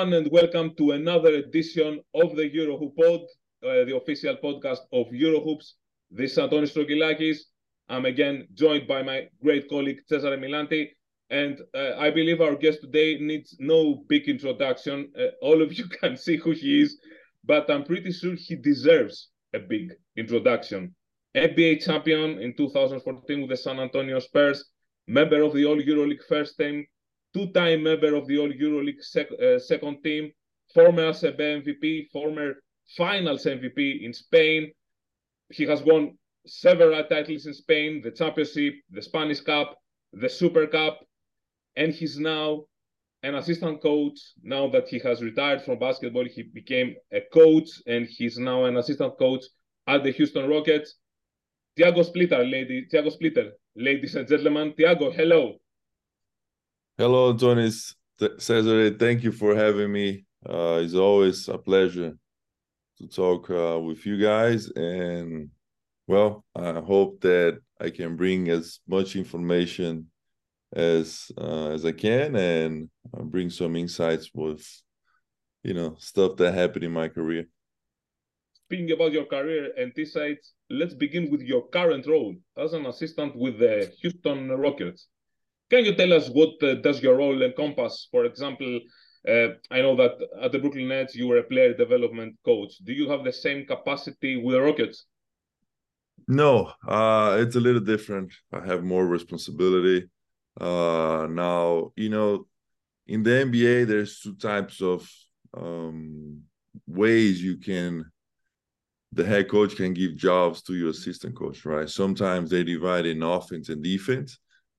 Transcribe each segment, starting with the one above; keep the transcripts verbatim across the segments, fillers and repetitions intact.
everyone, and welcome to another edition of the Eurohoop Pod, uh, the official podcast of Eurohoops. This is Antonis Strogilakis. I'm again joined by my great colleague Cesare Milanti, and uh, I believe our guest today needs no big introduction. Uh, all of you can see who he is, but I'm pretty sure he deserves a big introduction. N B A champion in two thousand fourteen with the San Antonio Spurs, member of the All EuroLeague first team, two-time member of the All EuroLeague sec uh, second team, former A C B M V P, former Finals M V P in Spain. He has won several titles in Spain, the Championship, the Spanish Cup, the Super Cup, and he's now an assistant coach. Now that he has retired from basketball, he became a coach, and he's now an assistant coach at the Houston Rockets. Tiago Splitter, lady, Tiago Splitter, ladies and gentlemen. Tiago, hello. Hello, Antonis. Cesare, thank you for having me. Uh, it's always a pleasure to talk uh, with you guys. And, well, I hope that I can bring as much information as uh, as I can and uh, bring some insights with, you know, stuff that happened in my career. Speaking about your career and insights, let's begin with your current role as an assistant with the Houston Rockets. Can you tell us what uh, does your role encompass? For example, uh, I know that at the Brooklyn Nets, you were a player development coach. Do you have the same capacity with the Rockets? No, uh, it's a little different. I have more responsibility. Uh, now, you know, in the N B A, there's two types of um, ways you can, the head coach can give jobs to your assistant coach, right? Sometimes they divide in offense and defense.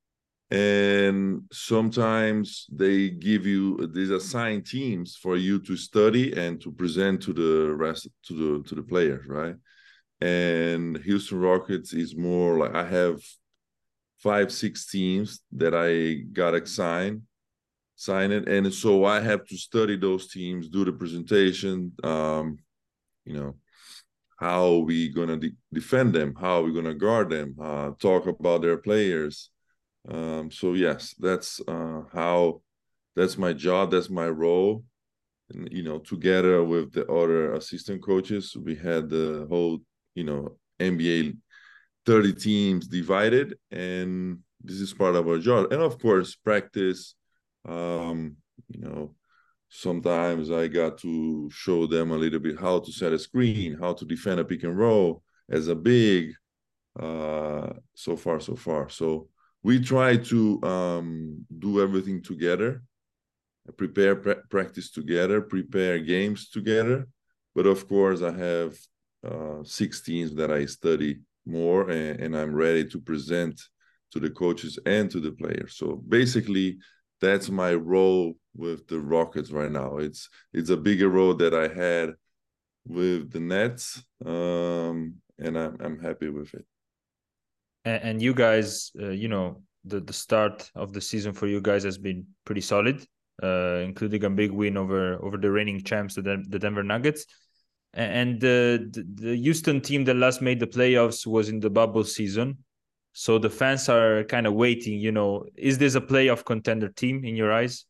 And sometimes they give you these assigned teams for you to study and to present to the rest to the to the players, right? And Houston Rockets is more like I have five, six teams that I got assigned, sign it, and so I have to study those teams, do the presentation, um, you know, how we gonna de defend them, how we gonna guard them, uh, talk about their players. Um, so yes, that's uh, how, that's my job, that's my role. And, you know, together with the other assistant coaches, we had the whole, you know, N B A thirty teams divided, and this is part of our job. And of course, practice, um, you know, sometimes I got to show them a little bit how to set a screen, how to defend a pick and roll as a big, uh, so far, so far. So we try to um, do everything together, prepare pra practice together, prepare games together. But of course, I have uh, six teams that I study more, and, and I'm ready to present to the coaches and to the players. So basically, that's my role with the Rockets right now. It's it's a bigger role that I had with the Nets, um, and I'm I'm happy with it. And, and you guys, uh, you know, the the start of the season for you guys has been pretty solid, uh, including a big win over over the reigning champs, the, the Denver Nuggets. And the, the the Houston team that last made the playoffs was in the bubble season. So the fans are kind of waiting, you know, is this a playoff contender team in your eyes?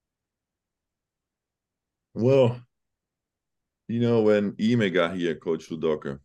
Well, you know, when Ime got here, Coach Udoka,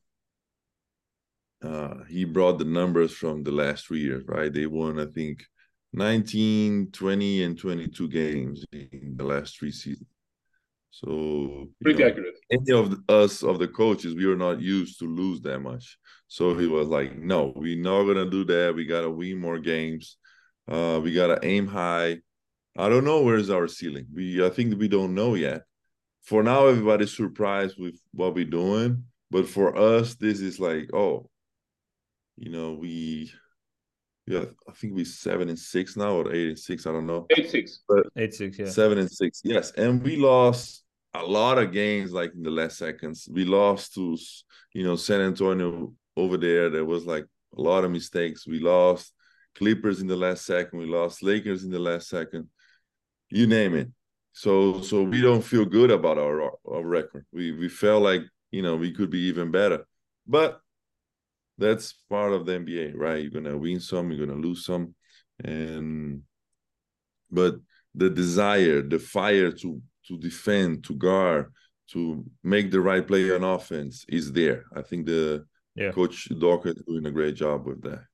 uh, he brought the numbers from the last three years, right? They won, I think, nineteen, twenty, and twenty-two games in the last three seasons. So, you Pretty know, accurate. any of the, us, of the coaches, we were not used to lose that much. So he was like, no, we're not going to do that. We got to win more games. Uh, we got to aim high. I don't know where's our ceiling. We, I think we don't know yet. For now, everybody's surprised with what we're doing. But for us, this is like, oh, you know, we, yeah, I think we're seven and six now, or eight and six. I don't know. Eight six. But eight six, yeah. Seven and six, yes. And we lost a lot of games like in the last seconds. We lost to, you know, San Antonio over there. There was like a lot of mistakes. We lost Clippers in the last second. We lost Lakers in the last second. You name it. So, so we don't feel good about our, our record. We we felt like, you know, we could be even better. But that's part of the N B A, right? You're gonna win some, you're gonna lose some, and but the desire, the fire to to defend, to guard, to make the right play on offense is there. I think the yeah. Coach Doka is doing a great job with that.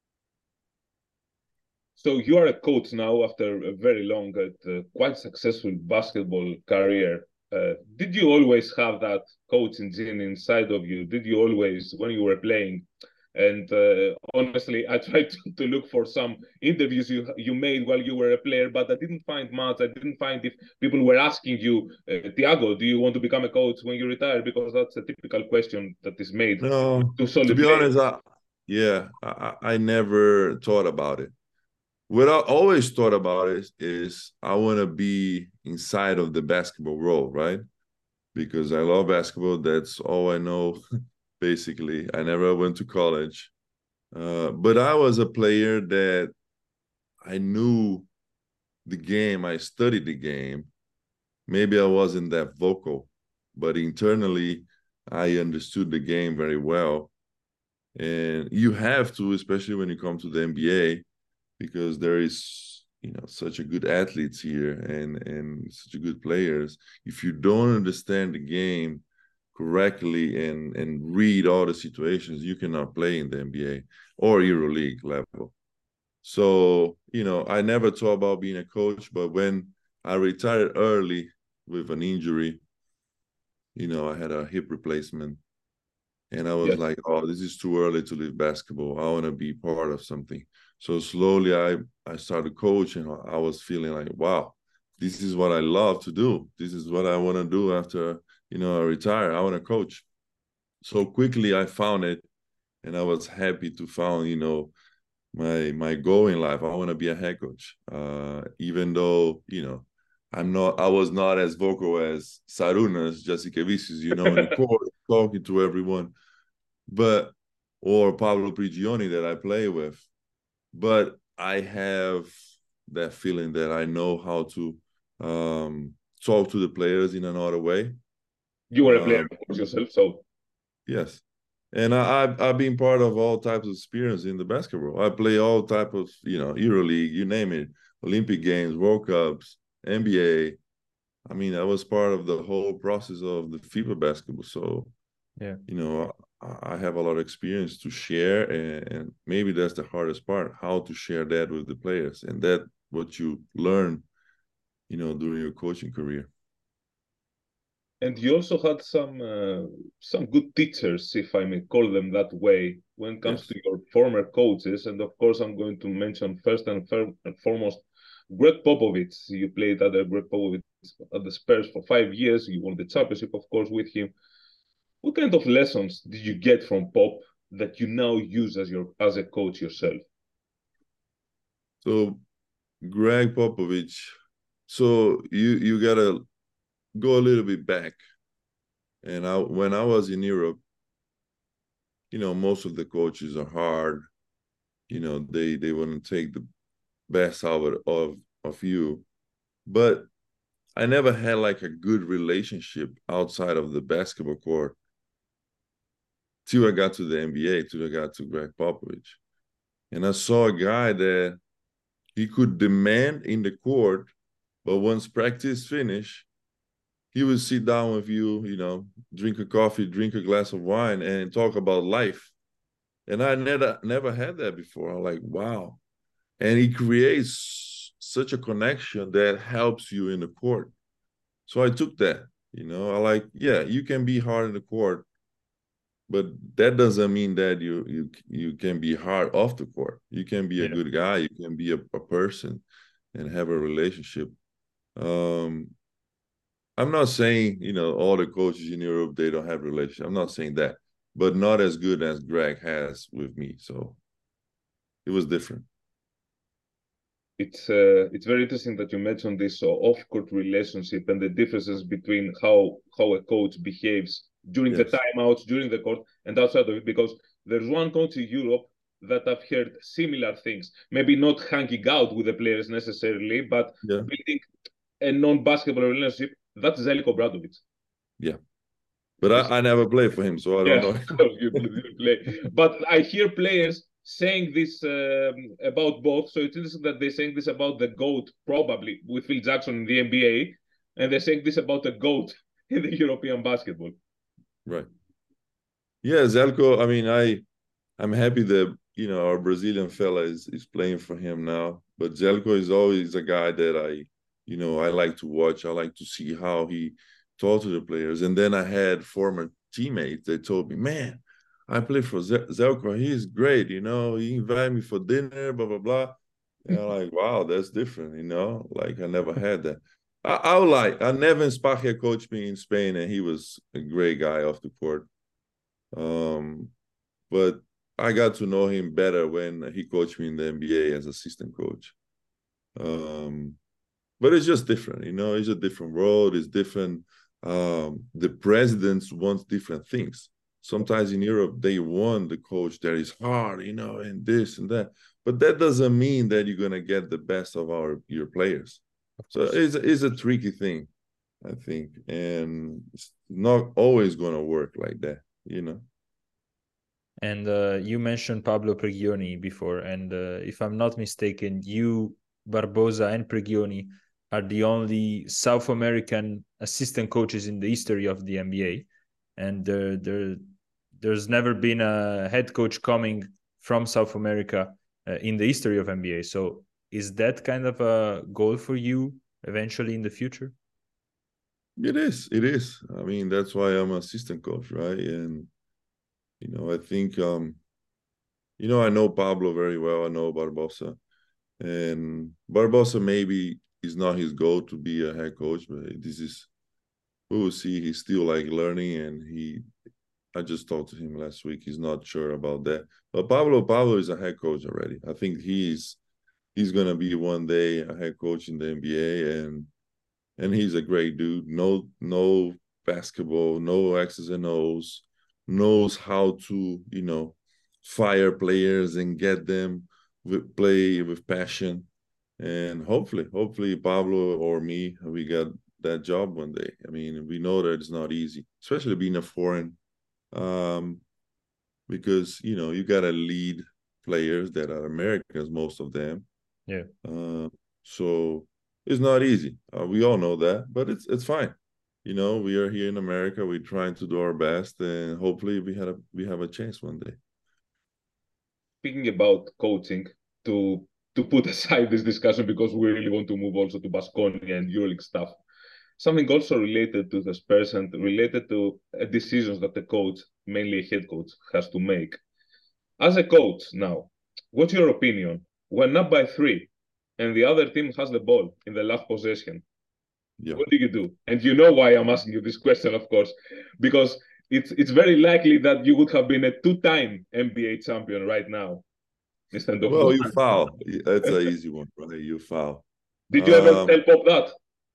So you are a coach now after a very long, uh, quite successful basketball career. Uh, did you always have that coaching gene inside of you? Did you always, when you were playing? And uh, honestly, I tried to, to look for some interviews you you made while you were a player, but I didn't find much. I didn't find if people were asking you, uh, Thiago, do you want to become a coach when you retire? Because that's a typical question that is made. No, to, to be players. honest, I, yeah, I, I never thought about it. What I always thought about it is I want to be inside of the basketball world, right? Because I love basketball. That's all I know, basically. I never went to college. Uh, but I was a player that I knew the game. I studied the game. Maybe I wasn't that vocal, but internally, I understood the game very well. And you have to, especially when you come to the N B A, because there is, you know, such a good athletes here and, and such a good players. If you don't understand the game correctly and, and read all the situations, you cannot play in the N B A or EuroLeague level. So, you know, I never thought about being a coach, but when I retired early with an injury, you know, I had a hip replacement. And I was yes. like, oh, this is too early to leave basketball. I want to be part of something. So slowly I, I started coaching. I was feeling like, wow, this is what I love to do. This is what I want to do after, you know, I retire. I want to coach. So quickly I found it, and I was happy to find, you know, my my goal in life. I want to be a head coach. Uh, even though, you know, I'm not, I was not as vocal as Sarunas, Jasikevičius, you know, in the court, talking to everyone, but, or Pablo Prigioni that I play with. But I have that feeling that I know how to um, talk to the players in another way. You were a player, um, of course, yourself, so. Yes. And I, I've, I've been part of all types of experience in the basketball. I play all type of, you know, EuroLeague, you name it, Olympic Games, World Cups, N B A. I mean, I was part of the whole process of the FIBA basketball. So, yeah, you know, I, I have a lot of experience to share, and, and maybe that's the hardest part, how to share that with the players. And that what you learn, you know, during your coaching career. And you also had some uh, some good teachers, if I may call them that way, when it comes yes. to your former coaches. And of course, I'm going to mention first and, and foremost Greg Popovich. You played under Greg Popovich at the Spurs for five years. You won the championship, of course, with him. What kind of lessons did you get from Pop that you now use as your as a coach yourself? So, Greg Popovich. So you you gotta go a little bit back. And I, when I was in Europe, you know, most of the coaches are hard. You know, they they want to take the best out of of you. But I never had like a good relationship outside of the basketball court till I got to the N B A, till I got to Greg Popovich. And I saw a guy that he could demand in the court, but once practice finished, he would sit down with you, you know, drink a coffee, drink a glass of wine, and talk about life. And I never never had that before. I'm like, wow. And he creates such a connection that helps you in the court. So I took that, you know, I like, yeah, you can be hard in the court, but that doesn't mean that you you you can be hard off the court. You can be a yeah. good guy. You can be a, a person and have a relationship. Um, I'm not saying, you know, all the coaches in Europe, they don't have a relationship. I'm not saying that, but not as good as Greg has with me. So it was different. It's uh, it's very interesting that you mentioned this uh, off-court relationship and the differences between how how a coach behaves during yes. the timeouts, during the court, and outside of it. Because there's one coach in Europe that I've heard similar things. Maybe not hanging out with the players necessarily, but yeah. building a non-basketball relationship. That's Zeljko Obradović. Yeah. But I, I never played for him, so I don't yeah, know. Of course you didn't play. But I hear players saying this um, about both. So it's interesting that they're saying this about the GOAT, probably, with Phil Jackson in the N B A. and they're saying this about the GOAT in the European basketball. Right. Yeah, Zeljko, I mean, I, I'm happy that, you know, our Brazilian fella is, is playing for him now. But Zeljko is always a guy that I, you know, I like to watch. I like to see how he talked to the players. And then I had former teammates that told me, man, I play for Zeljko. He's great, you know. He invited me for dinner, blah, blah, blah. And I'm like, wow, that's different, you know. Like, I never had that. I, I would like, I Neven Spagia coached me in Spain, and he was a great guy off the court. Um, but I got to know him better when he coached me in the N B A as assistant coach. Um, but it's just different, you know. It's a different world. It's different. Um, the presidents want different things. Sometimes in Europe, they want the coach that is hard, you know, and this and that. But that doesn't mean that you're going to get the best of our your players. So it's, it's a tricky thing, I think. And it's not always going to work like that, you know. And uh, you mentioned Pablo Prigioni before. And uh, if I'm not mistaken, you, Barbosa, and Prigioni are the only South American assistant coaches in the history of the N B A. And there, there, there's never been a head coach coming from South America uh, in the history of N B A. So is that kind of a goal for you eventually in the future? It is. It is. I mean, that's why I'm an assistant coach, right? And, you know, I think, um, you know, I know Pablo very well. I know Barbosa. And Barbosa maybe is not his goal to be a head coach, but this is, we will see. He's still like learning, and he, I just talked to him last week. He's not sure about that. But Pablo, Pablo is a head coach already. I think he's he's gonna be one day a head coach in the N B A, and and he's a great dude. No, no basketball, no X's and O's, knows how to, you know, fire players and get them with play with passion. And hopefully, hopefully Pablo or me, we got that job one day. I mean, we know that it's not easy, especially being a foreign, um, because, you know, you got to lead players that are Americans, most of them. Yeah. Uh, so it's not easy. Uh, we all know that, but it's it's fine. You know, we are here in America. We're trying to do our best, and hopefully we had a we have a chance one day. Speaking about coaching, to to put aside this discussion because we really want to move also to Baskonia and EuroLeague stuff. Something also related to the Spurs and related to decisions that the coach, mainly a head coach, has to make. As a coach now, what's your opinion? When up by three and the other team has the ball in the last possession, yeah. What do you do? And you know why I'm asking you this question, of course, because it's it's very likely that you would have been a two-time N B A champion right now. Instead of well, one. You foul. That's an easy one, right? You foul. Did you um, ever tell Pop that?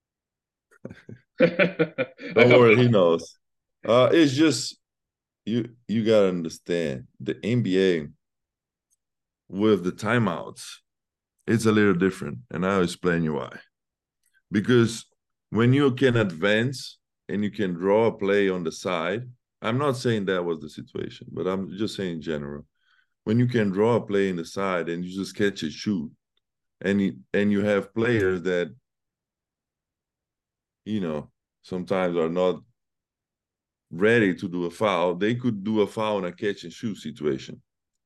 Don't worry, he knows. Uh, it's just you. You gotta understand the N B A with the timeouts. It's a little different, and I'll explain you why. Because when you can advance and you can draw a play on the side, I'm not saying that was the situation, but I'm just saying in general. When you can draw a play in the side and you just catch and shoot, and you, and you have players that, you know, sometimes are not ready to do a foul, they could do a foul in a catch and shoot situation.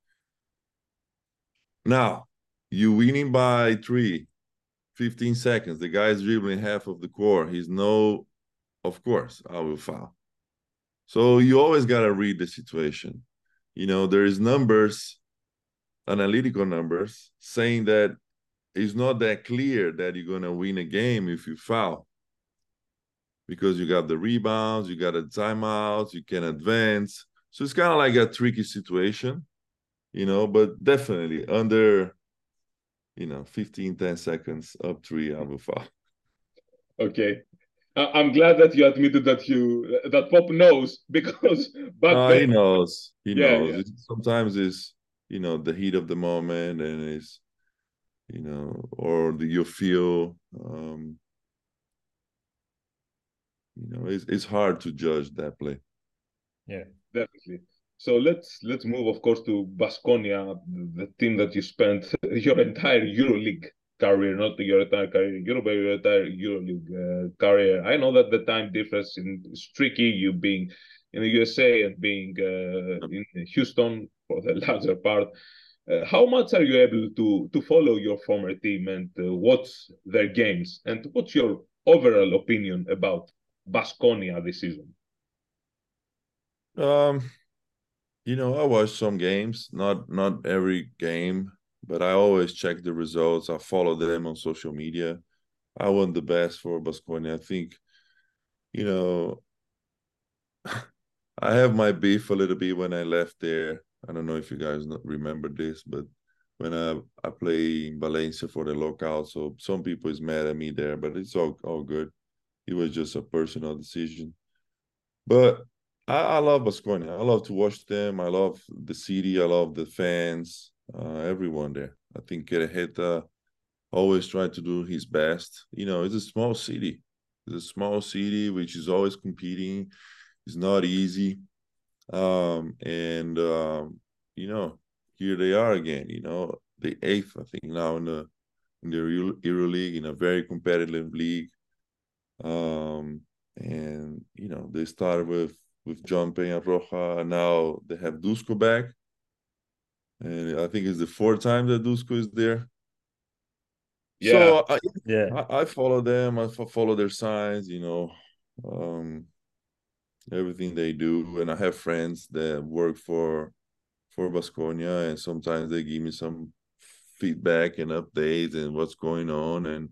Now, you winning by three, fifteen seconds, the guy's dribbling half of the court, he's no, of course, I will foul. So you always got to read the situation. You know, there is numbers, analytical numbers, saying that it's not that clear that you're going to win a game if you foul. Because you got the rebounds, you got the timeouts, you can advance. So it's kind of like a tricky situation, you know, but definitely under, you know, fifteen, ten seconds up three, I will foul. Okay. I'm glad that you admitted that you that Pop knows, because back no, then he knows. He yeah, knows. Yeah. It's, sometimes it's, you know, the heat of the moment, and it's, you know, or the you feel, um, you know, it's it's hard to judge that play. Yeah, definitely. So let's let's move, of course, to Baskonia, the team that you spent your entire EuroLeague career, not your entire career, Europa, your entire EuroLeague uh, career. I know that the time difference in, is tricky, you being in the U S A and being uh, in Houston for the larger part. Uh, how much are you able to to follow your former team and uh, watch their games? And what's your overall opinion about Baskonia this season? Um, you know, I watch some games, not not every game, but I always check the results. I follow them on social media. I want the best for Baskonia. I think, you know, I have my beef a little bit when I left there. I don't know if you guys not remember this, but when I I play in Valencia for the locale, so some people is mad at me there, but it's all all good. It was just a personal decision. But I, I love Baskonia. I love to watch them. I love the city. I love the fans. Uh, everyone there. I think Querejeta always try to do his best. You know, it's a small city. It's a small city which is always competing. It's not easy. Um, and um, you know, here they are again. You know, the eighth, I think, now in the in the Euro, Euro League, in a very competitive league. Um, and you know, they started with with John Peñarroja. Now they have Dusko back, and I think it's the fourth time that Dusko is there. Yeah. So I, Yeah. I, I follow them. I follow their signs. You know, um, everything they do, and I have friends that work for for Baskonia, and sometimes they give me some feedback and updates and what's going on and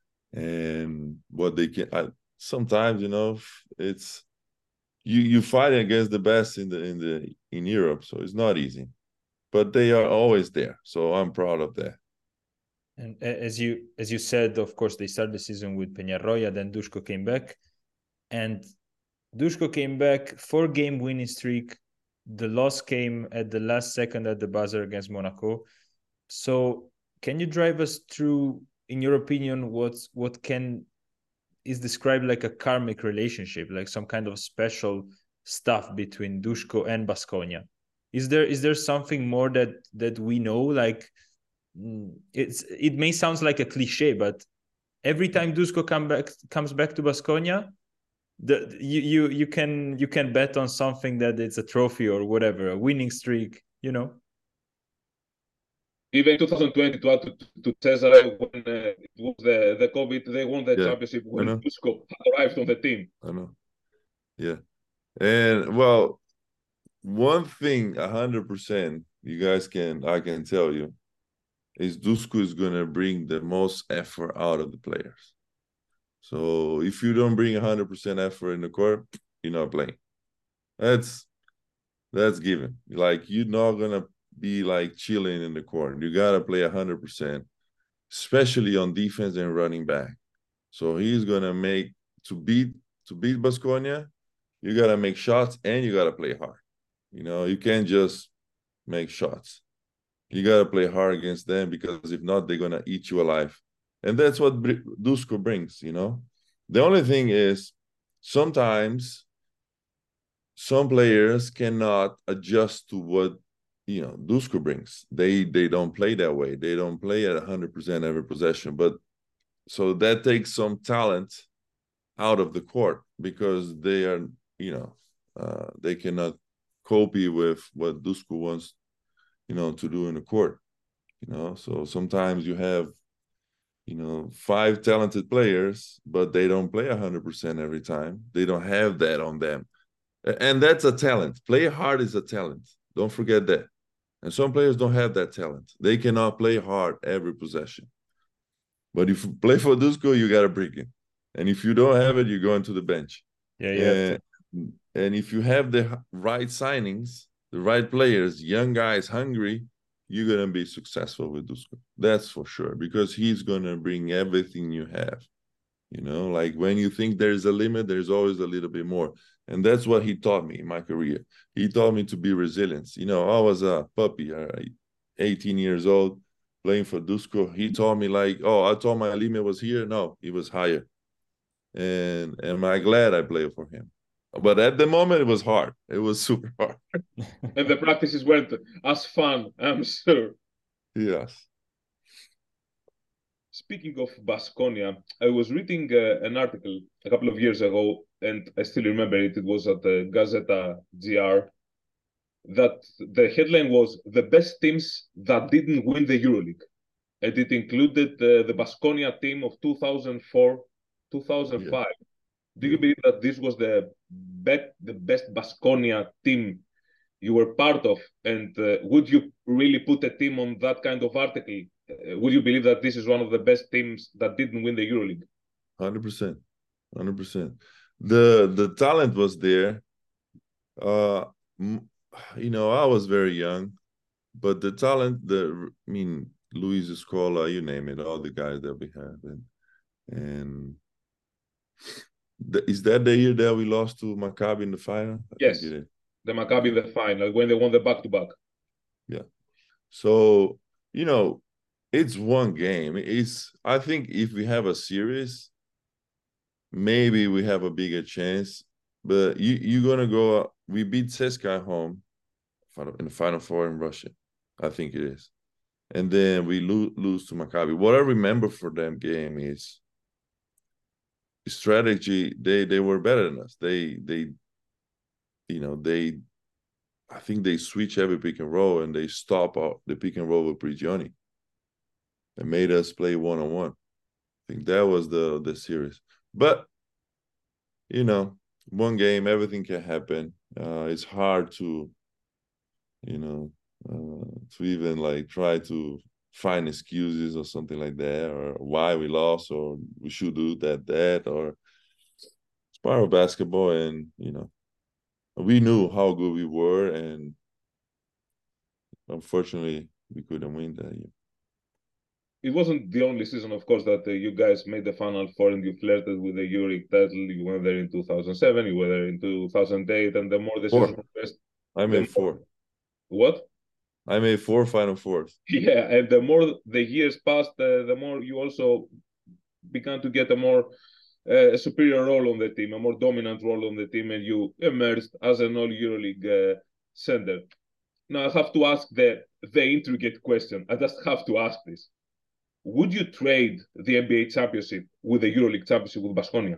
and what they can. I, sometimes, you know, it's you you fight against the best in the in the in Europe, so it's not easy, but they are always there. So I'm proud of that. And as you as you said, of course, they started the season with Peñarroya, then Dusko came back, and Dusko came back, four game winning streak. The loss came at the last second at the buzzer against Monaco. So can you drive us through, in your opinion, what's what can is described like a karmic relationship, like some kind of special stuff between Dusko and Baskonia? Is there is there something more that that we know? Like it's it may sound like a cliche, but every time Dusko come back comes back to Baskonia, the you you you can you can bet on something that it's a trophy or whatever, a winning streak, you know. Even twenty twenty, to add to, to Cesare, when uh, it was the, the COVID, they won the Yeah, championship when I know. Dusko arrived on the team. I know. Yeah. And well, one thing a hundred percent you guys can I can tell you is Dusko is gonna bring the most effort out of the players. So if you don't bring a hundred percent effort in the court, you're not playing. That's that's given. Like you're not gonna be like chilling in the court. You gotta play a hundred percent, especially on defense and running back. So he's gonna make to beat to beat Baskonia, you gotta make shots and you gotta play hard. You know, you can't just make shots. You gotta play hard against them because if not, they're gonna eat you alive. And that's what Dusko brings, you know. The only thing is sometimes some players cannot adjust to what you know Dusko brings. They they don't play that way. They don't play at one hundred percent every possession. But so that takes some talent out of the court because they are, you know, uh, they cannot copy with what Dusko wants, you know, to do in the court. You know, so sometimes you have, you know, five talented players, but they don't play one hundred percent every time. They don't have that on them. And that's a talent. Play hard is a talent. Don't forget that. And some players don't have that talent. They cannot play hard every possession. But if you play for Dusko, you got to bring it. And if you don't have it, you go into the bench. Yeah, yeah. And, and if you have the right signings, the right players, young guys hungry, you're going to be successful with Dusko. That's for sure, because he's going to bring everything you have. You know, like when you think there's a limit, there's always a little bit more. And that's what he taught me in my career. He taught me to be resilient. You know, I was a puppy, uh, eighteen years old, playing for Dusko. He taught me like, oh, I thought my limit was here. No, it was higher. And am I glad I played for him? But at the moment, it was hard. It was super hard. And the practices weren't as fun, I'm sure. Yes. speaking of Baskonia, I was reading uh, an article a couple of years ago, and I still remember it. It was at the Gazeta G R, that the headline was "The best teams that didn't win the EuroLeague," and it included uh, the Baskonia team of two thousand four, two thousand five. Yeah. Do you believe that this was the bet, the best Baskonia team you were part of? And uh, would you really put a team on that kind of article? Uh, would you believe that this is one of the best teams that didn't win the EuroLeague? one hundred percent. one hundred percent. The, the talent was there. Uh, you know, I was very young, but the talent, the I mean, Luis Escola, you name it, all the guys that we have. And, and the, is that the year that we lost to Maccabi in the final? I yes, the Maccabi in the final, when they won the back-to-back. Yeah. So, you know, it's one game. It's, I think if we have a series, maybe we have a bigger chance. But you, you're going to go up. We beat C S K A home in the Final Four in Russia. I think it is. And then we lo lose to Maccabi. What I remember for that game is strategy. They they were better than us. They, they you know, they, I think they switch every pick and roll and they stop out the pick and roll with Prigioni. It made us play one-on-one. I think that was the, the series. But, you know, one game, everything can happen. Uh, it's hard to, you know, uh, to even like try to find excuses or something like that, or why we lost, or we should do that, that, or it's part of basketball. And, you know, we knew how good we were, and unfortunately, we couldn't win that year. It wasn't the only season, of course, that uh, you guys made the Final Four and you flirted with the EuroLeague title. You went there in two thousand seven, you were there in two thousand eight, and the more the four. season progressed... I made four. What? I made four Final Fours. Yeah, and the more the years passed, uh, the more you also began to get a more uh, superior role on the team, a more dominant role on the team, and you emerged as an all EuroLeague uh, center. Now, I have to ask the, the intricate question. I just have to ask this. Would you trade the N B A championship with the EuroLeague championship with Baskonia?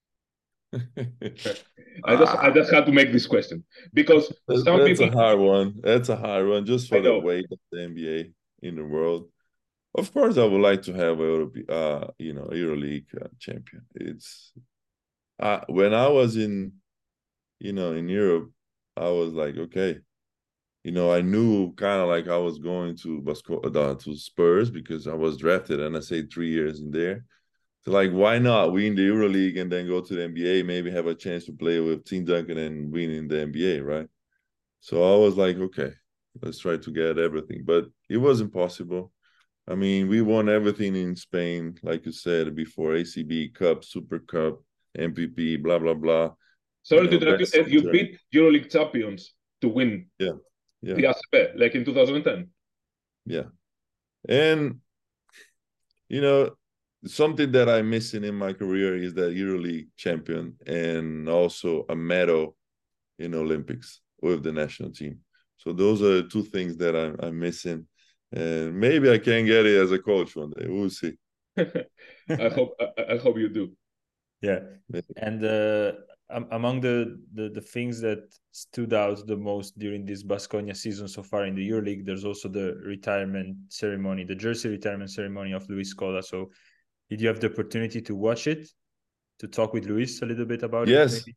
I just I just had to make this question because that's, some that's people... a hard one. That's a hard one, just for the weight of the N B A in the world. Of course, I would like to have a Euro, uh, you know, EuroLeague uh, champion. It's uh, when I was in, you know, in Europe, I was like, okay, you know, I knew kind of like I was going to Basco, uh, to Spurs because I was drafted, and I stayed three years in there. So, like, why not win the EuroLeague and then go to the N B A, maybe have a chance to play with Tim Duncan and win in the N B A, right? So I was like, okay, let's try to get everything. But it wasn't possible. I mean, we won everything in Spain, like you said before, A C B, Cup, Super Cup, M V P, blah, blah, blah. Sorry to interrupt you. You beat EuroLeague champions to win yeah. Yeah. the A C B, like in two thousand ten. Yeah. And, you know, something that I'm missing in my career is that EuroLeague champion and also a medal in Olympics with the national team. So those are two things that I'm, I'm missing. And maybe I can get it as a coach one day. We'll see. I hope I, I hope you do. Yeah. And uh, among the, the, the things that stood out the most during this Baskonia season so far in the EuroLeague, there's also the retirement ceremony, the jersey retirement ceremony of Luis Scola. So did you have the opportunity to watch it, to talk with Luis a little bit about yes. it? Maybe?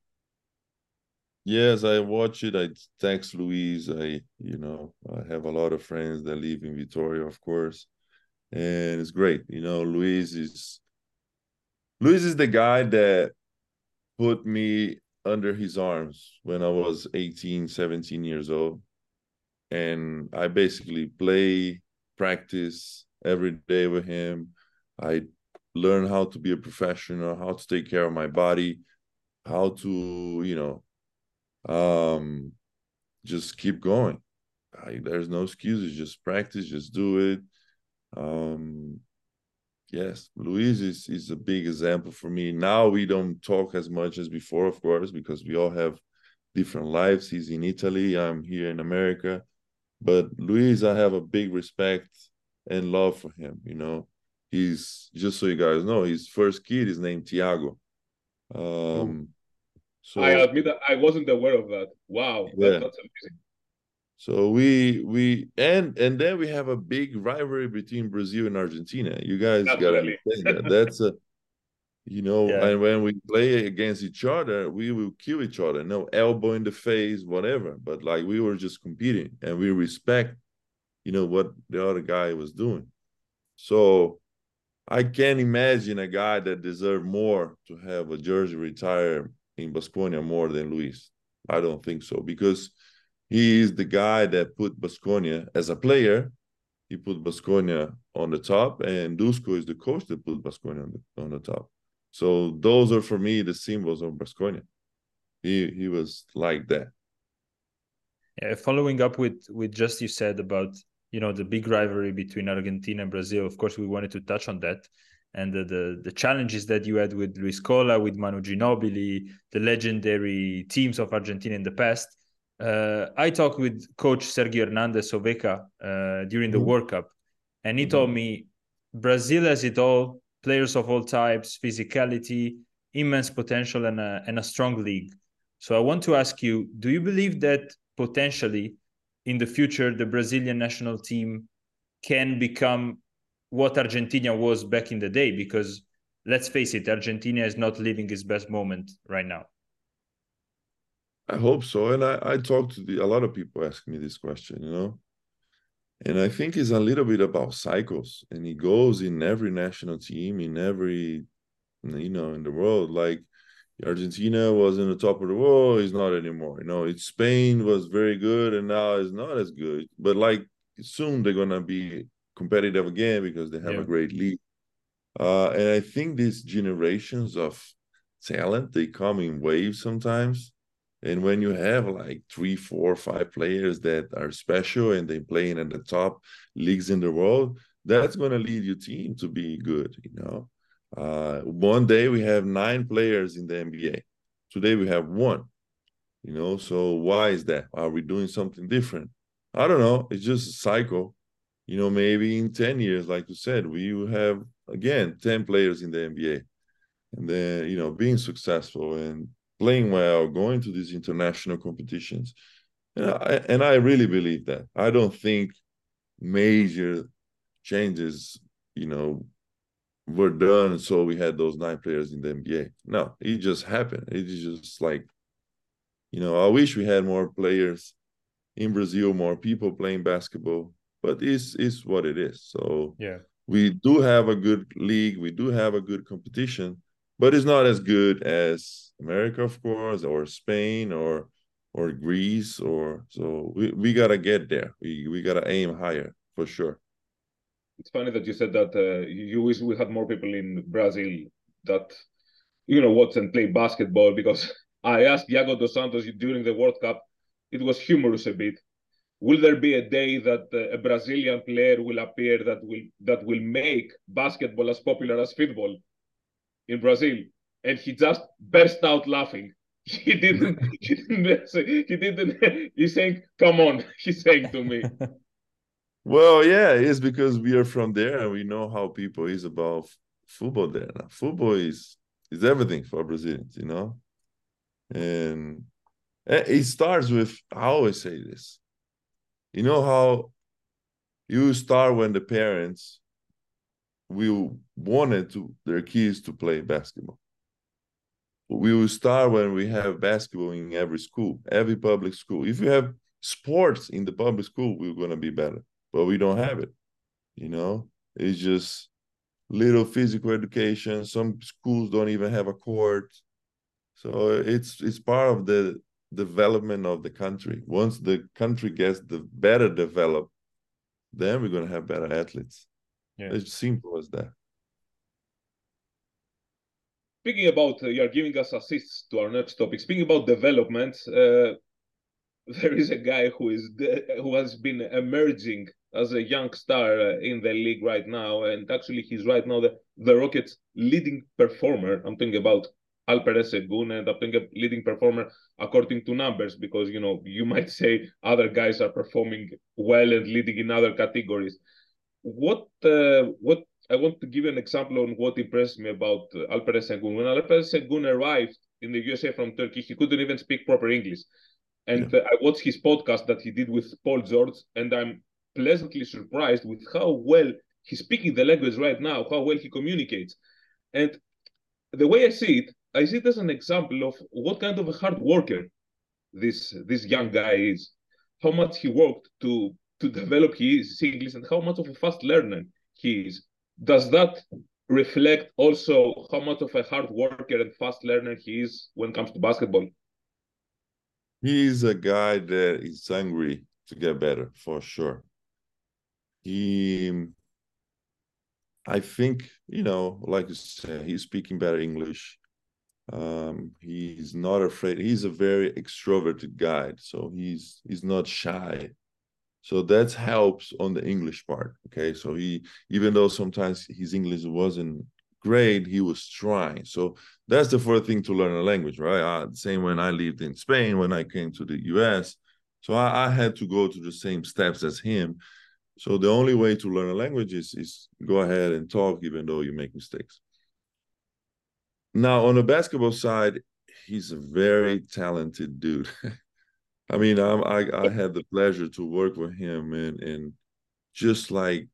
Yes, I watch it. I text Luis. I, you know, I have a lot of friends that live in Vitoria, of course. And it's great. You know, Luis is, Luis is the guy that put me under his arms when I was eighteen, seventeen years old. And I basically play, practice every day with him. I learn how to be a professional, how to take care of my body, how to, you know, um, just keep going. I, there's no excuses. Just practice, just do it. Um, yes, Luis is, is a big example for me. Now we don't talk as much as before, of course, because we all have different lives. He's in Italy, I'm here in America. But Luis, I have a big respect and love for him, you know. he's, just so you guys know, his first kid is named Thiago. Um, so I admit that I wasn't aware of that. Wow, yeah. that, that's amazing. So we we and and then we have a big rivalry between Brazil and Argentina. You guys got to understand that. That's a, you know, yeah. And when we play against each other, we will kill each other. No elbow in the face, whatever. But like we were just competing, and we respect, you know, what the other guy was doing. So I can't imagine a guy that deserved more to have a jersey retire in Baskonia more than Luis. I don't think so, because he is the guy that put Baskonia as a player. He put Baskonia on the top, and Dusko is the coach that put Baskonia on the, on the top. So those are, for me, the symbols of Baskonia. He he was like that. Yeah, following up with with just you said about, you know, the big rivalry between Argentina and Brazil. Of course, we wanted to touch on that, and the the, the challenges that you had with Luis Scola, with Manu Ginóbili, the legendary teams of Argentina in the past. Uh, I talked with Coach Sergio Hernandez Oveca uh, during the mm-hmm. World Cup, and he mm-hmm. told me Brazil has it all: players of all types, physicality, immense potential, and a, and a strong league. So I want to ask you, do you believe that potentially in the future the Brazilian national team can become what Argentina was back in the day? Because let's face it, Argentina is not living its best moment right now. I hope so. And I, I talk to the, a lot of people asking me this question, you know, and I think it's a little bit about cycles, and it goes in every national team, in every, you know, in the world. Like Argentina was in the top of the world, it's not anymore. You know, it's Spain was very good, and now it's not as good. But like soon they're gonna be competitive again because they have yeah. a great league. Uh, and I think these generations of talent, they come in waves sometimes. And when you have like three, four, five players that are special and they playing at the top leagues in the world, that's going to lead your team to be good, you know. Uh, one day we have nine players in the N B A. Today we have one, you know. So why is that? Are we doing something different? I don't know. It's just a cycle. You know, maybe in ten years, like you said, we will have, again, ten players in the N B A. And then, you know, being successful and playing well, going to these international competitions. And I, and I really believe that. I don't think major changes, you know, were done so we had those nine players in the N B A. No, it just happened. It's just like, you know, I wish we had more players in Brazil, more people playing basketball, but it's, it's what it is. So yeah, we do have a good league. We do have a good competition, but it's not as good as America, of course, or Spain, or or Greece, or so we, we gotta get there. We we gotta aim higher for sure. It's funny that you said that uh, you wish we had more people in Brazil that, you know, watch and play basketball, because I asked Iago dos Santos during the World Cup, it was humorous a bit. Will there be a day that uh, a Brazilian player will appear that will that will make basketball as popular as football in Brazil? And he just burst out laughing. He didn't. he didn't. Say, he didn't. He's saying, "Come on," he's saying to me. Well, yeah, it's because we are from there and we know how people is about football there. Now, football is is everything for Brazilians, you know. And it starts with, I always say this. You know how you start when the parents will wanted to their kids to play basketball. We will start when we have basketball in every school, every public school. If you have sports in the public school, we're going to be better. But we don't have it, you know. It's just little physical education. Some schools don't even have a court. So it's it's part of the development of the country. Once the country gets the better developed, then we're going to have better athletes. Yeah. It's simple as that. Speaking about, uh, you're giving us assists to our next topic. Speaking about development, uh, there is a guy who is the, who has been emerging as a young star uh, in the league right now, and actually he's right now the, the Rockets' leading performer. I'm talking about Alperen Sengun, and I'm talking about leading performer according to numbers, because, you know, you might say other guys are performing well and leading in other categories. What uh, what I want to give you an example on what impressed me about uh, Alperen Sengun. When Alperen Sengun arrived in the U S A from Turkey, he couldn't even speak proper English. And yeah. uh, I watched his podcast that he did with Paul George, and I'm pleasantly surprised with how well he's speaking the language right now, how well he communicates. And the way I see it, I see it as an example of what kind of a hard worker this this young guy is, how much he worked to to develop his English, and how much of a fast learner he is. Does that reflect also how much of a hard worker and fast learner he is when it comes to basketball? He's a guy that is hungry to get better, for sure. He, I think, you know, like you said, he's speaking better English. Um, he's not afraid. He's a very extroverted guy, so he's he's not shy. So that helps on the English part. Okay, so he, even though sometimes his English wasn't great, he was trying. So that's the first thing to learn a language, right? Uh, same when I lived in Spain, when I came to the U S. So I, I had to go to the same steps as him. So the only way to learn a language is, is go ahead and talk, even though you make mistakes. Now, on the basketball side, he's a very talented dude. I mean, I, I I had the pleasure to work with him, and and just like,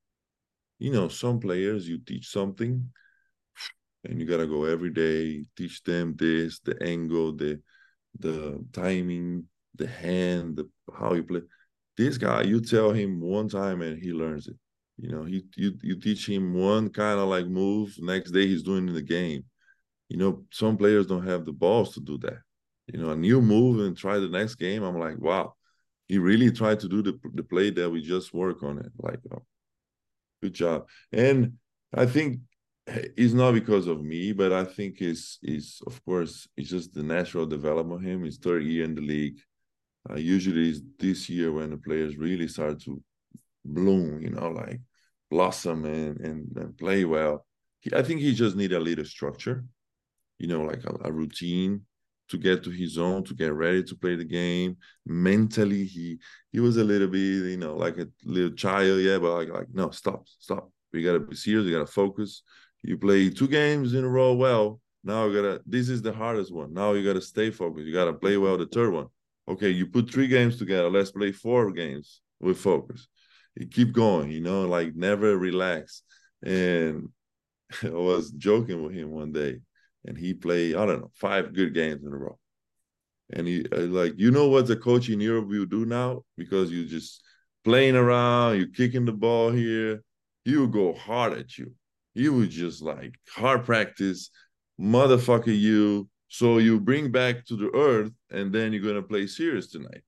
you know, some players, you teach something, and you gotta go every day, teach them this, the angle, the the timing, the hand, the how you play. This guy, you tell him one time and he learns it. You know, he you you teach him one kind of like move, next day he's doing it in the game. You know, some players don't have the balls to do that. You know, a new move and try the next game. I'm like, wow, he really tried to do the the play that we just work on it. Like, oh, good job. And I think it's not because of me, but I think it's is of course it's just the natural development of him. He's third year in the league. Uh, usually it's this year when the players really start to bloom, you know, like blossom and and, and play well. He, I think he just need a little structure, you know, like a, a routine to get to his own, to get ready to play the game. Mentally, he he was a little bit, you know, like a little child, yeah, but like, like no, stop, stop. We gotta be serious, we gotta focus. You play two games in a row well. Now you gotta, this is the hardest one. Now you gotta stay focused. You gotta play well the third one. Okay, you put three games together, let's play four games with focus. You keep going, you know, like never relax. And I was joking with him one day, and he played, I don't know, five good games in a row. And he like, you know what the coach in Europe will do now? Because you just playing around, you kicking the ball here, he will go hard at you. He would just like hard practice, motherfucker you. So you bring back to the earth, and then you're gonna play serious tonight.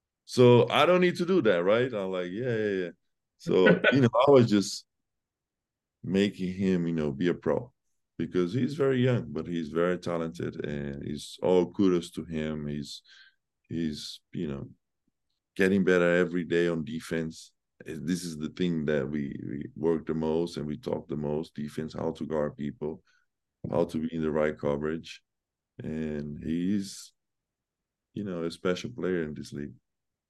So I don't need to do that, right? I'm like, yeah, yeah, yeah. So, you know, I was just making him, you know, be a pro, because he's very young, but he's very talented, and he's all kudos to him. He's, he's, you know, getting better every day on defense. This is the thing that we, we work the most and we talk the most, defense, how to guard people, how to be in the right coverage. And he's, you know, a special player in this league.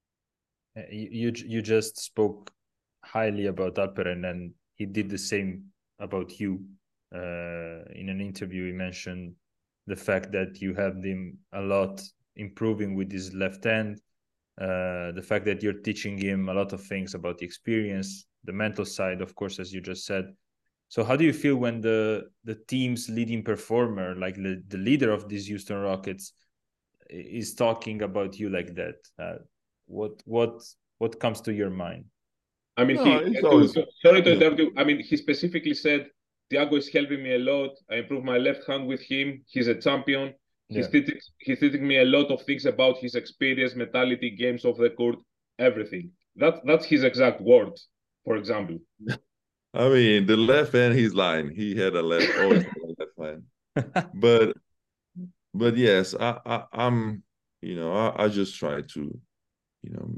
You, you just spoke highly about Alperen, and he did the same about you. Uh, in an interview, he mentioned the fact that you helped him a lot improving with his left hand, uh, the fact that you're teaching him a lot of things about the experience, the mental side, of course, as you just said. So how do you feel when the the team's leading performer, like the, the leader of these Houston Rockets, is talking about you like that? Uh, what what what comes to your mind? I mean, no, he always, to, sorry to yeah. interrupt you. I mean, he specifically said, Thiago is helping me a lot. I improved my left hand with him. He's a champion. He's, yeah. teaching, he's teaching me a lot of things about his experience, mentality, games off the court, everything. That, that's his exact words, for example. I mean, the left hand, he's lying. He had a left, always had a left hand. But, but yes, I, I, I'm, you know, I, I just try to, you know,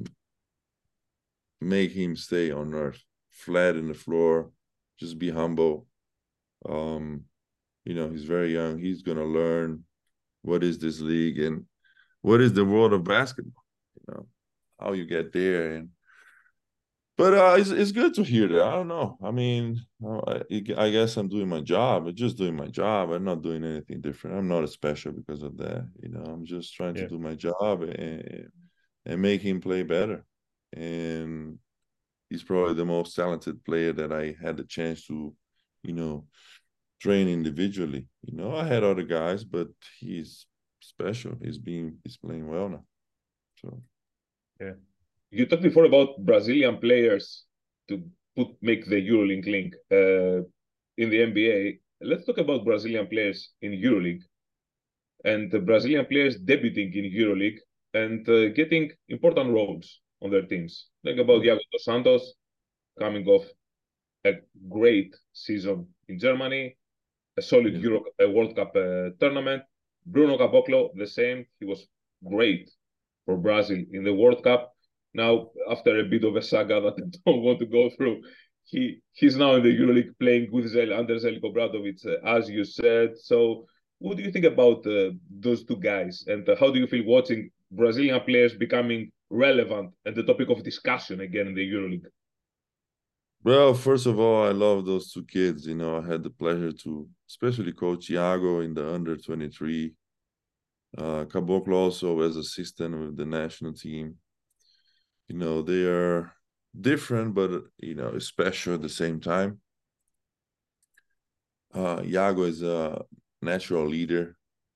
make him stay on earth, flat in the floor, just be humble. Um, you know, he's very young. He's gonna learn what is this league and what is the world of basketball. You know, how you get there. And But uh, it's it's good to hear that. I don't know. I mean, I, I guess I'm doing my job. I'm just doing my job. I'm not doing anything different. I'm not special because of that. You know, I'm just trying to Yeah. do my job and and make him play better. And he's probably the most talented player that I had the chance to, you know, train individually. You know, I had other guys, but he's special. He's being he's playing well now. So yeah. You talked before about Brazilian players to put make the EuroLink link uh, in the N B A. Let's talk about Brazilian players in EuroLeague and the Brazilian players debuting in EuroLeague and uh, getting important roles on their teams. Think about Iago dos Santos coming off a great season in Germany, a solid yeah. Euro a World Cup uh, tournament. Bruno Caboclo, the same. He was great for Brazil in the World Cup. Now, after a bit of a saga that I don't want to go through, he he's now in the EuroLeague playing with Zel, under Zeljko Obradovic, uh, as you said. So, what do you think about uh, those two guys, and uh, how do you feel watching Brazilian players becoming relevant and the topic of discussion again in the EuroLeague? Well, first of all, I love those two kids. You know, I had the pleasure to especially coach Iago in the under twenty-three. Uh, Caboclo also as assistant with the national team. You know, they are different, but, you know, special at the same time. Uh, Iago is a natural leader.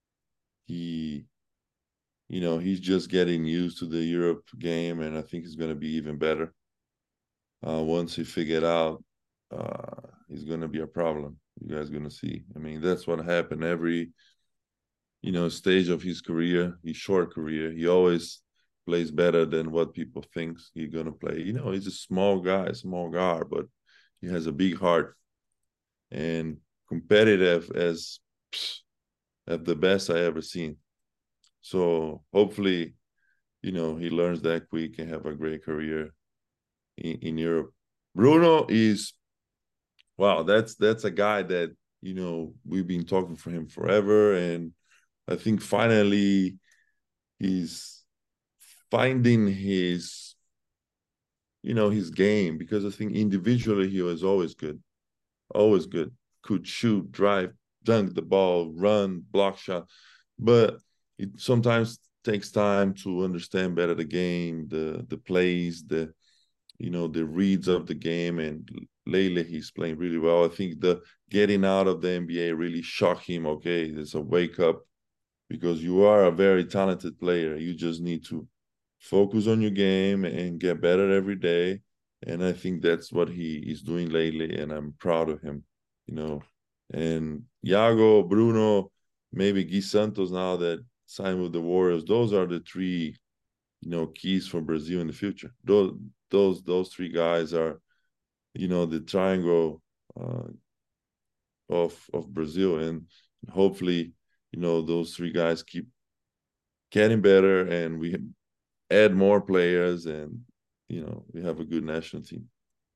He, you know, he's just getting used to the Europe game, and I think he's going to be even better. Uh, once he figured out, uh, he's going to be a problem. You guys going to see. I mean, that's what happened every, you know, stage of his career, his short career. He always plays better than what people think he's going to play. You know, he's a small guy, small guy, but he has a big heart and competitive as, as the best I ever seen. So hopefully, you know, he learns that quick and have a great career in, in Europe. Bruno is, wow, that's that's a guy that, you know, we've been talking for him forever. And I think finally he's finding his, you know, his game, because I think individually he was always good, always good. Could shoot, drive, dunk the ball, run, block shot. But it sometimes takes time to understand better the game, the the plays, the, you know, the reads of the game. And lately he's playing really well. I think the getting out of the N B A really shocked him. Okay, it's a wake up, because you are a very talented player. You just need to focus on your game and get better every day. And I think that's what he is doing lately, and I'm proud of him, you know. And Iago, Bruno, maybe Gui Santos now that signed with the Warriors, those are the three, you know, keys for Brazil in the future. Those those those three guys are, you know, the triangle uh, of of Brazil, and hopefully, you know, those three guys keep getting better, and we add more players, and, you know, we have a good national team.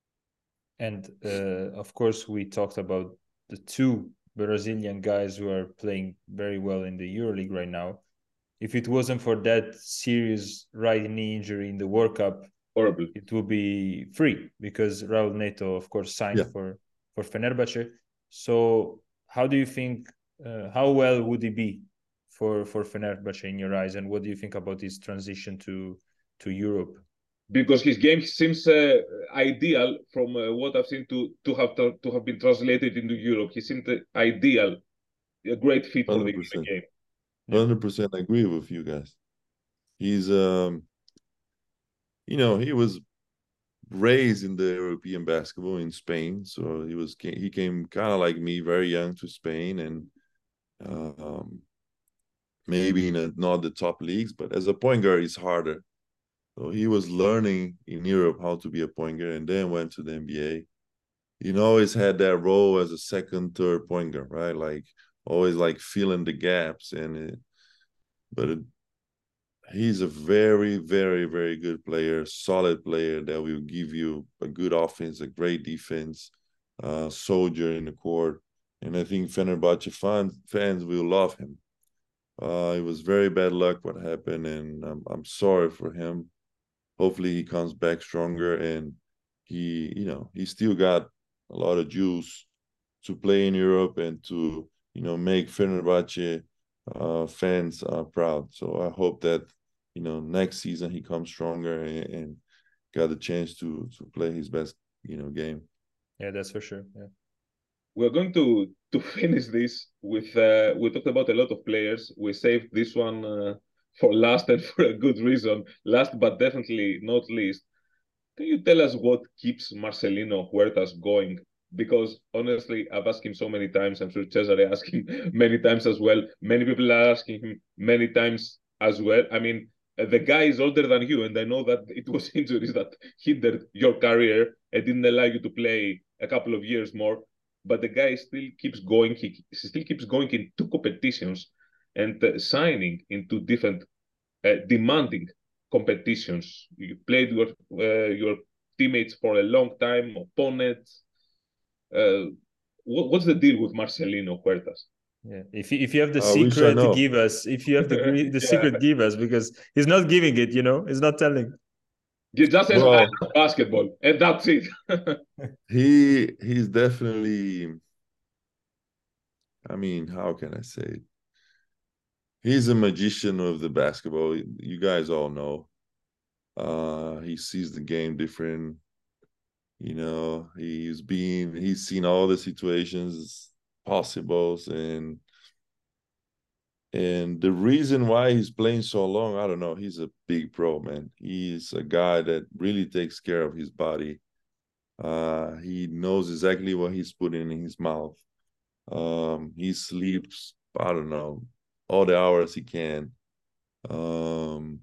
And uh, of course, we talked about the two Brazilian guys who are playing very well in the EuroLeague right now. If it wasn't for that serious right knee injury in the World Cup, Horrible. it would be free, because Raul Neto, of course, signed yeah. for for Fenerbahce. So, how do you think? Uh, how well would he be for for Fenerbahce in your eyes? And what do you think about his transition to to Europe? Because his game seems uh, ideal from uh, what I've seen to to have to, to have been translated into Europe. He seemed ideal, a great fit for the game. one hundred percent agree with you guys. He's, um, you know, he was raised in the European basketball in Spain, so he was he came kind of like me, very young to Spain, and um, maybe in a, not the top leagues, but as a point guard, it's harder. So he was learning in Europe how to be a point guard, and then went to the N B A. You know, always had that role as a second, third point guard, right? Like always like filling the gaps. And it, but it, he's a very, very, very good player, solid player that will give you a good offense, a great defense, uh, soldier in the court. And I think Fenerbahce fans fans will love him. Uh, it was very bad luck what happened, and I'm, I'm sorry for him. Hopefully he comes back stronger, and he, you know, he still got a lot of juice to play in Europe and to, you know, make Fenerbahce uh, fans uh, proud. So I hope that, you know, next season he comes stronger and, and got the chance to to play his best, you know, game. Yeah, that's for sure. Yeah. We're going to to finish this with uh, we talked about a lot of players. We saved this one uh, for last and for a good reason. Last but definitely not least, can you tell us what keeps Marcelino Huertas going? Because honestly, I've asked him so many times. I'm sure Cesare asked him many times as well. Many people are asking him many times as well. I mean, uh, the guy is older than you, and I know that it was injuries that hindered your career and didn't allow you to play a couple of years more. But the guy still keeps going. He, he still keeps going in two competitions and uh, signing into different uh, demanding competitions. You played your uh, your teammates for a long time, opponents. Uh, what, what's the deal with Marcelino Huertas? Yeah. If you, if you have the I wish I secret, know. give us. If you have the the Yeah. secret, give us, because he's not giving it. You know, he's not telling. He just says Well, I love basketball, and that's it. he he's definitely, I mean, how can I say it? He's a magician of the basketball. You guys all know. Uh, he sees the game different. You know, he's been he's seen all the situations possibles, and and the reason why he's playing so long, I don't know. He's a big pro, man. He's a guy that really takes care of his body. Uh, he knows exactly what he's putting in his mouth. Um, he sleeps, I don't know, all the hours he can. Um,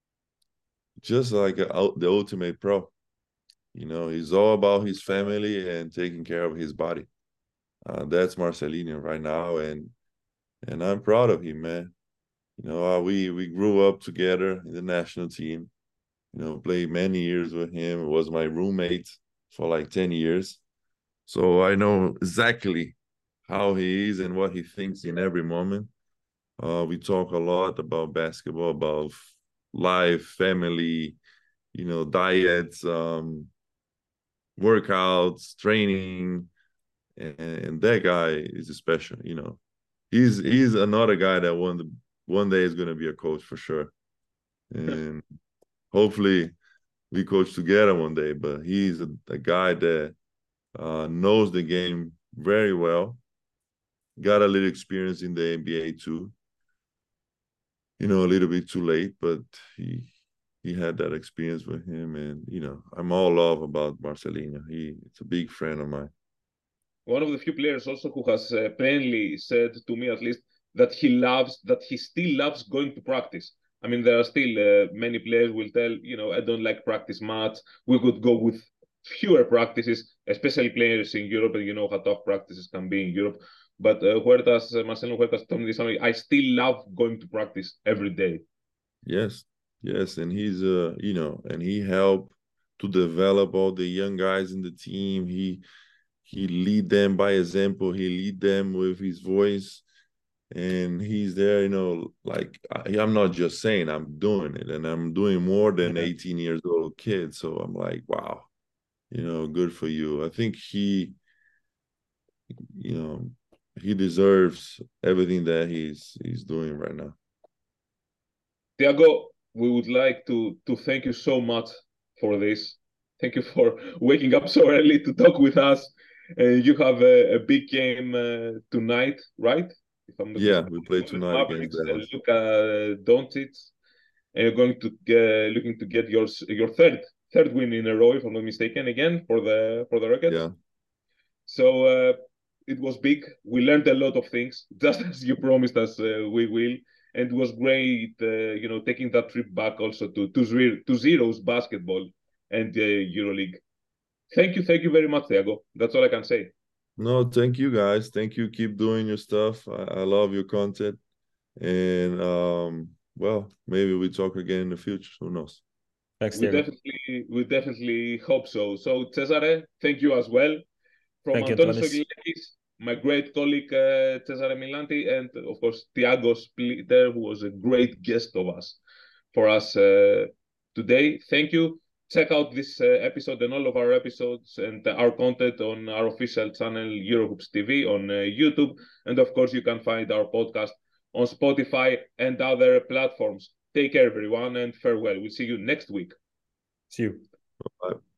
just like a, the ultimate pro. You know, he's all about his family and taking care of his body. Uh, that's Marcelino right now, and and I'm proud of him, man. You know, uh, we we grew up together in the national team. You know, played many years with him. He was my roommate for like ten years. So I know exactly how he is and what he thinks in every moment. Uh, we talk a lot about basketball, about life, family, you know, diets, um, workouts, training, and, and that guy is special. You know, he's he's another guy that one one day is going to be a coach for sure, and hopefully we coach together one day. But he's a, a guy that uh, knows the game very well. Got a little experience in the N B A too. You know, a little bit too late, but he he had that experience with him, and you know, I'm all love about Marcelino. He it's a big friend of mine. One of the few players also who has uh, plainly said to me, at least, that he loves that he still loves going to practice. I mean, there are still uh, many players will tell, you know, I don't like practice much. We could go with fewer practices, especially players in Europe, and you know how tough practices can be in Europe. But uh, Huertas, uh, Marcelo Huertas told me something. I still love going to practice every day. Yes, yes, and he's uh, you know, and he helped to develop all the young guys in the team. He he lead them by example. He lead them with his voice, and he's there. You know, like I, I'm not just saying, I'm doing it, and I'm doing more than Yeah. eighteen years old kid. So I'm like, wow, you know, good for you. I think he, you know, he deserves everything that he's he's doing right now. Thiago, we would like to to thank you so much for this. Thank you for waking up so early to talk with us. Uh, you have a, a big game uh, tonight, right? If I'm not Yeah, mistaken, we play with tonight against Mavericks, uh, Dallas. Luka Doncic, and you're going to get, looking to get your your third third win in a row, if I'm not mistaken, again for the for the Rockets. Yeah. So uh, it was big. We learned a lot of things, just as you promised us uh, we will. And it was great, uh, you know, taking that trip back also to to, zero, to zeros basketball and uh, EuroLeague. Thank you, thank you very much, Thiago. That's all I can say. No, thank you guys. Thank you. Keep doing your stuff. I, I love your content. And um, well, maybe we talk again in the future. Who knows? Thanks, We Diego. definitely, we definitely hope so. So, Cesare, thank you as well. From Thank you, Antonis Antonis. Rogilakis, my great colleague uh, Cesare Milanti, and of course Thiago Splitter, who was a great guest of us for us uh, today. Thank you. check out this uh, episode and all of our episodes and our content on our official channel, Eurohoops T V, on uh, YouTube. And of course, you can find our podcast on Spotify and other platforms. Take care, everyone, and farewell. We'll see you next week. See you. Bye.